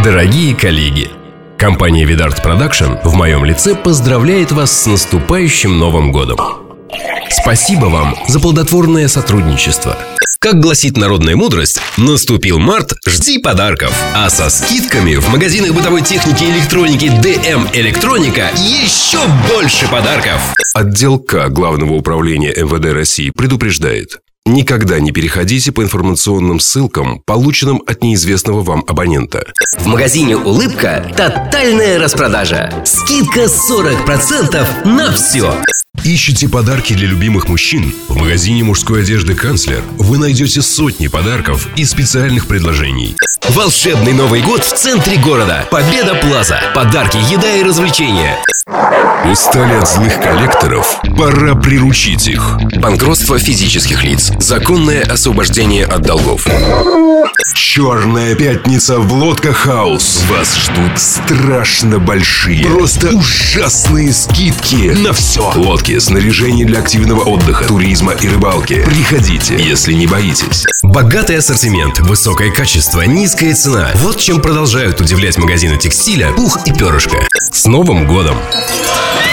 Дорогие коллеги, компания Видарт Продакшн в моем лице поздравляет вас с наступающим Новым годом. Спасибо вам за плодотворное сотрудничество. Как гласит народная мудрость, наступил март, жди подарков. А со скидками в магазинах бытовой техники и электроники ДМ Электроника еще больше подарков. Отдел К Главного управления МВД России предупреждает: никогда не переходите по информационным ссылкам, полученным от неизвестного вам абонента. В магазине «Улыбка» тотальная распродажа. Скидка 40% на все. Ищете подарки для любимых мужчин? В магазине мужской одежды «Канцлер» вы найдете сотни подарков и специальных предложений. Волшебный Новый год в центре города. Победа Плаза. Подарки, еда и развлечения. Устали от злых коллекторов? Пора приручить их. Банкротство физических лиц. Законное освобождение от долгов. Черная пятница в Лодка Хаус. Вас ждут страшно большие, просто ужасные скидки на все. Лодки, снаряжение для активного отдыха, туризма и рыбалки. Приходите, если не боитесь. Богатый ассортимент, высокое качество, низкая цена. Вот чем продолжают удивлять магазины текстиля «Пух и перышко». С Новым годом!